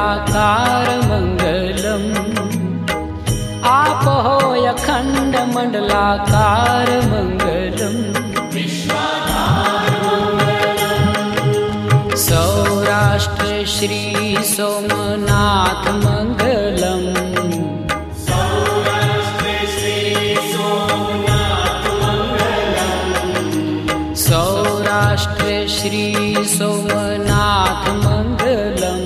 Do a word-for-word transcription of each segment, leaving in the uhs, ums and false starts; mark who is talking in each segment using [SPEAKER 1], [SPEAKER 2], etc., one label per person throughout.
[SPEAKER 1] मंडलाकार मंगलम। आप हो अखंड मंडलाकार मंगलम। सौराष्ट्र श्री सोमनाथ मंगलम। सौराष्ट्र श्री सोमनाथ मंगलम।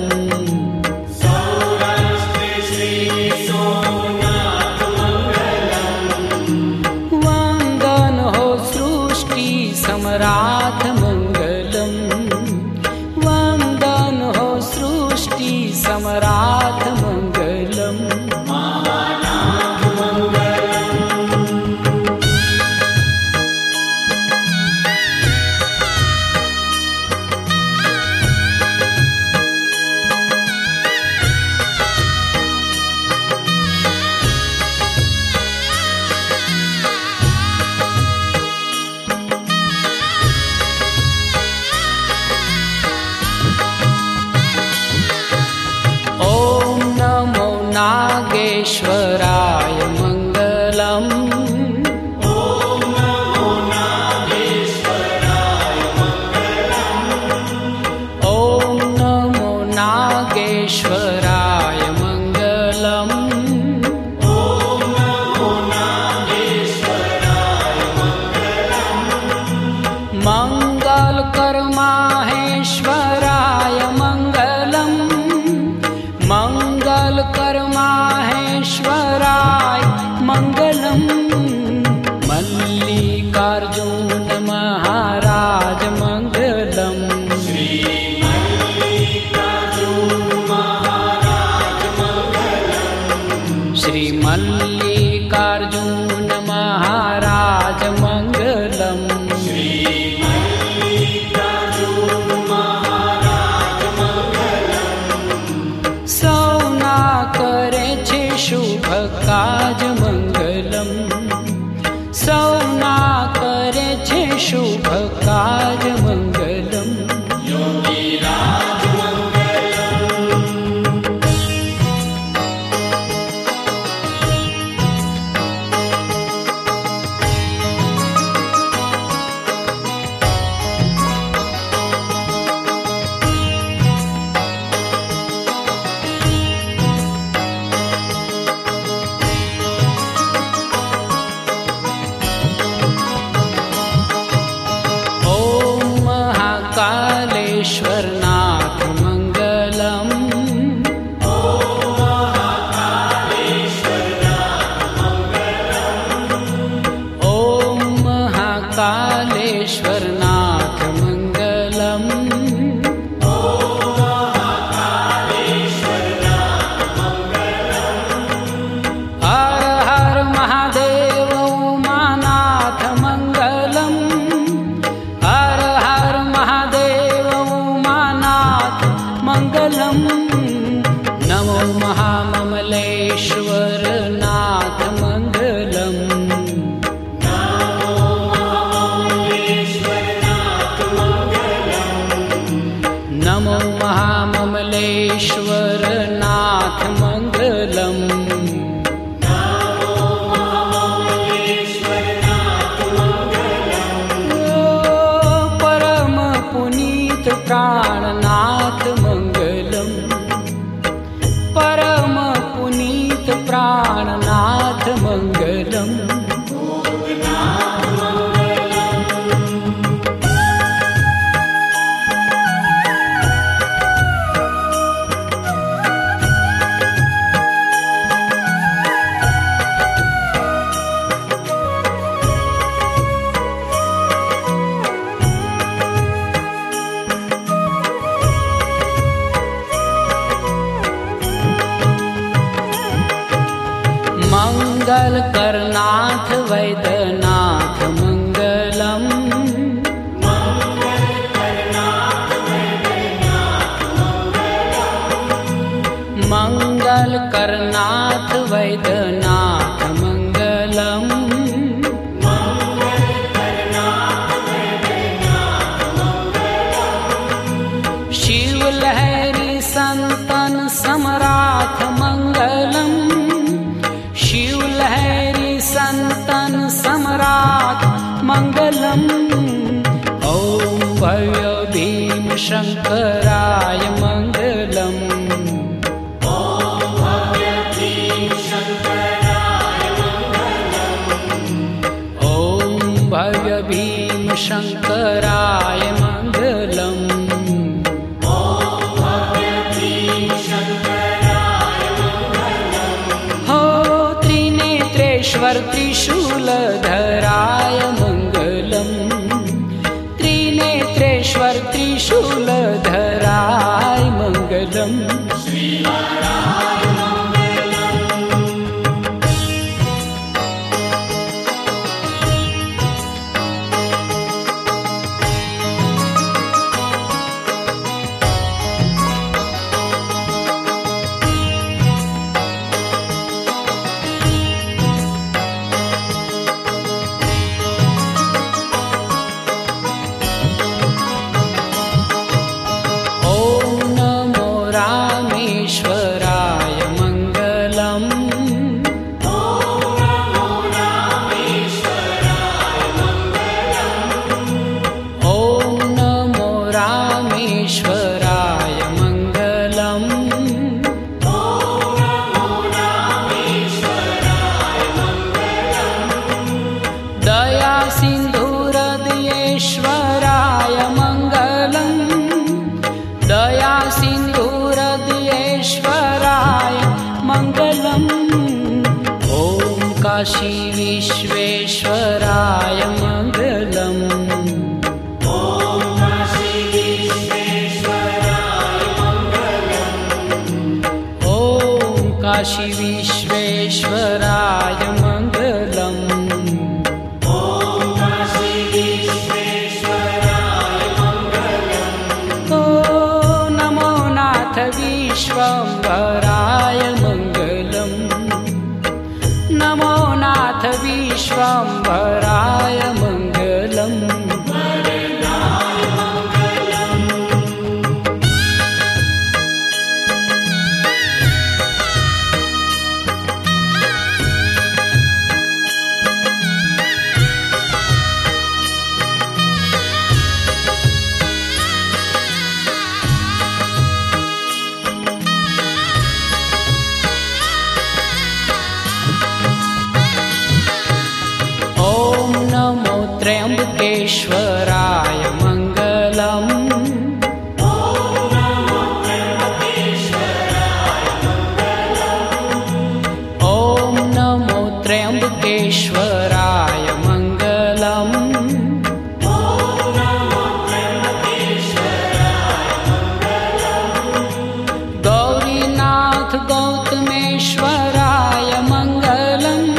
[SPEAKER 2] सौराष्ट्र श्री सोमनाथ मंगलम।
[SPEAKER 1] वंदन हो सृष्टि सम्राट मंगलम। वंदन हो सृष्टि सम्राट मंगलम।
[SPEAKER 2] महानाथ मंगलम।
[SPEAKER 1] ओम नमो नागेश्वराय मंगलम।
[SPEAKER 2] ओम नमो नागेश्वराय मंगलम।
[SPEAKER 1] ओम नमो नागेश्वराय मंगलम।
[SPEAKER 2] ओम नमो नागेश्वराय मंगलम।
[SPEAKER 1] मंगल कर माहेश्वराय मंगलम। मंगल कर माहेश्वराय मंगलम। मल्लिकार्जुन महाराज मंगलम।
[SPEAKER 2] श्री मल्लिकार्जुन महाराज मंगलम।
[SPEAKER 1] श्री मल्लिकार्जुन महाराज मंगलम।
[SPEAKER 2] श्री मल्लिकार्जुन महाराज मंगलम।
[SPEAKER 1] सौना करे छे शुभ काज मंगलम। सौना करे छे शुभ काज मंगलम।
[SPEAKER 2] योगीराज मंगलम।
[SPEAKER 1] ओम महाकालेश्वर नाथ मंगलम।
[SPEAKER 2] ओम महाकालेश्वर नाथ मंगलम।
[SPEAKER 1] ओम महाकालेश्वर नाथ मंगलम।
[SPEAKER 2] ओम महाकालेश्वर नाथ मंगलम।
[SPEAKER 1] हर हर महादेव उमानाथ मंगलम। हर हर महादेव उमानाथ मंगलम। नमो महाममलेश्वर नाथ मंगलम।
[SPEAKER 2] नमो महाममलेश्वर नाथ मंगलम।
[SPEAKER 1] नमो महाममलेश्वर नाथ मंगलम।
[SPEAKER 2] नमो महाममलेश्वर नाथ मंगलम।
[SPEAKER 1] परम पुनीत प्राणनाथ मंगलम। परम पुनीत प्राणनाथ मंगलम।
[SPEAKER 2] भूतनाथ मंगलम।
[SPEAKER 1] मंगल करनाथ वैद्यनाथ मंगलम।
[SPEAKER 2] मंगल करनाथ वैद्यनाथ मंगलम।
[SPEAKER 1] मंगल करनाथ वैद्यनाथ मंगलम।
[SPEAKER 2] मंगल करनाथ वैद्यनाथ मंगलम।
[SPEAKER 1] शिव लहरी संतन सम शङ्कराय मङ्गलम्। हो त्रिनेत्रेश्वर त्रिशूलधराय मङ्गलम्। त्रिनेत्रेश्वर त्रिशूलधराय मङ्गलम्। काशी विश्वेश्वराय मङ्गलम्। ॐ काशी विश्वेश्वराय मङ्गलम्। ॐ काशी विश्वेश्वराय मङ्गलम्। ॐ काशी विश्वेश्वराय मङ्गलम्। ॐ नमो नाथ विश्वम्भराय मङ्गलम्। नमो नाथ विश्वम्भराय मङ्गलम्। त्र्यम्बकेश्वराय मङ्गलम्। ॐ नमो त्र्यम्बकेश्वराय मङ्गलम्। ॐ नमो त्र्यम्बकेश्वराय मङ्गलम्। ॐ नमो त्र्यम्बकेश्वराय मङ्गलम्। गौरीनाथ गौतमेश्वराय मङ्गलम्।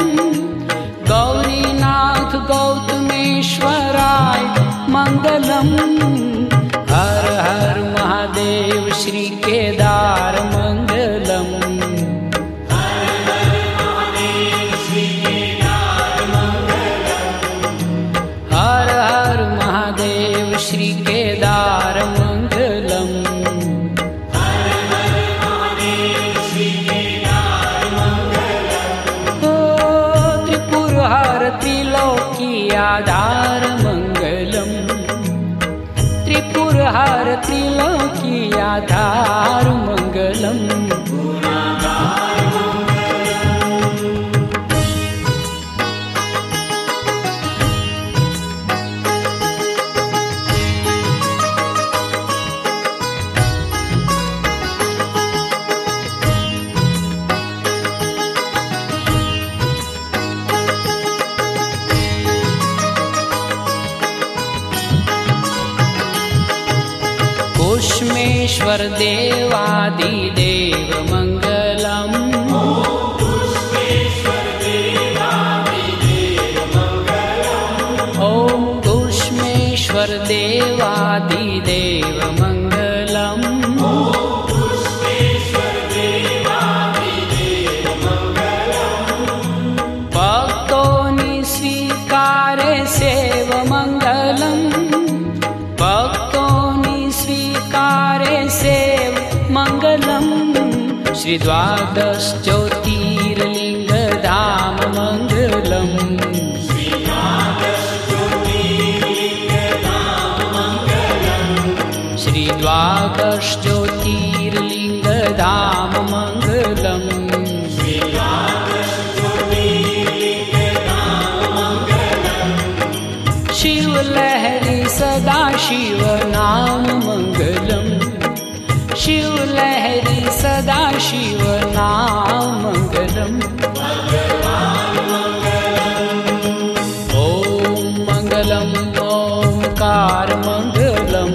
[SPEAKER 1] गौरीनाथ गौतमेश्वराय मङ्गलम्। हर हर महादेव श्री केदार मङ्गलम्। हर हर महादेव श्री केदार मङ्गलम्। हर हर महादेव श्री केदार मङ्गलम्। हर हर महादेव श्री केदार मङ्गलम्। ओ त्रिपुरहर त्रिलोकी आधार मङ्गलम्। त्रिपुरहर त्रिलोकी आधार मङ्गलम्। कुष्मेश्वर देवादिदेव मङ्गलम्। ॐ कुष्मेश्वर देवादिदेव मङ्गलम्। ॐ कुष्मेश्वर देवादिदेव मङ्गलम्। ॐ कुष्मेश्वर देवादिदेव मङ्गलम्। भक्तोनि स्वीकारे सेव मङ्गलम्। भक्तोनि स्वीकारे सेव मङ्गलम्। श्री द्वादश ज्योतिर्लिङ्गधाम मङ्गलम्। श्री द्वादश ज्योतिर्लिङ्गधाम मङ्गलम्। श्री द्वादश ज्योतिर्लिङ्गधाम मङ्गलम्। श्री द्वादश ज्योतिर्लिङ्गधाम मङ्गलम्। शिव लहर शिव नाम मंगलम। ओम मंगलम ओंकार मंगलम।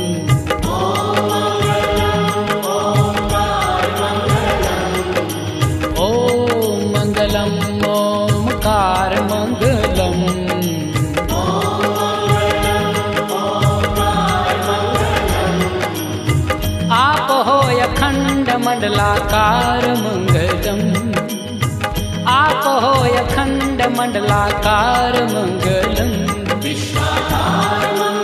[SPEAKER 1] ओम मंगलम ओंकार मंगलम। आप हो अखंड मंडलाकार मंगलम। आप हो अखंड मंडलाकार मंगलम।
[SPEAKER 2] विश्वाधार मंगलम।